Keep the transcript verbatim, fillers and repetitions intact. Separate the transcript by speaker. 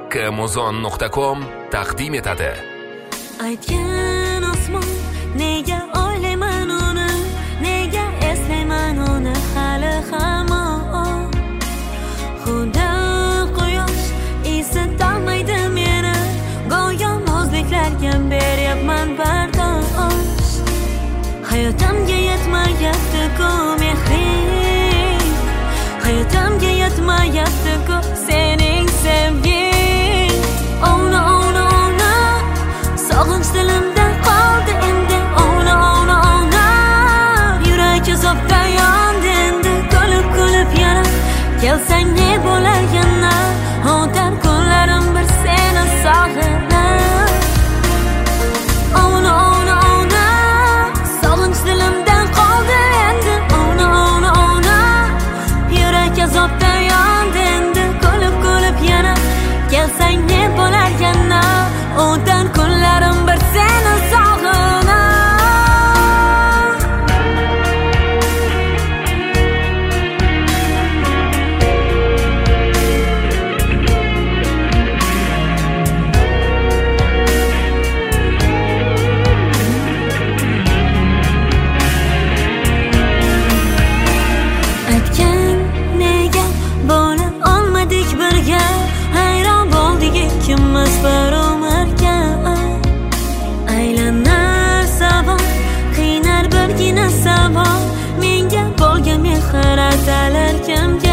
Speaker 1: kmuzon nuqta com taqdim etadi.
Speaker 2: Aytgan osmon, nega o'ylayman uni, nega eslayman uni hali hamon. Xudo quyosh esitolmaydi meni, go'yo muzdeklarga beryapman bardosh. Hayotimga yetmayapti-ku mehring, hayotimga yetmayapti-ku sening sevging. Oh no, oh no, oh no, sog'inch dilimdan qoldi endi. Oh no, oh no, oh no, yurak azobda yondi endi. Kulib kulib yana kelsang ne bo'lar yana, o'tar kunlarim bir seni sog'inib. Oh no, oh no, oh no, sog'inch dilimdan qoldi endi. Oh no, oh no, oh no, yurak azobda yondi endi. Kulib kulib yana kelsang ne bo'lar yana, o'tar kunlarim bir seni sog'inib. Aytgan nega bo'la olmadik birga, hayron bo'ldik ikkimiz bir umrga. Aylanar sabon, qiynar birgina sabon, menga bo'lgan mehr atalar kimga.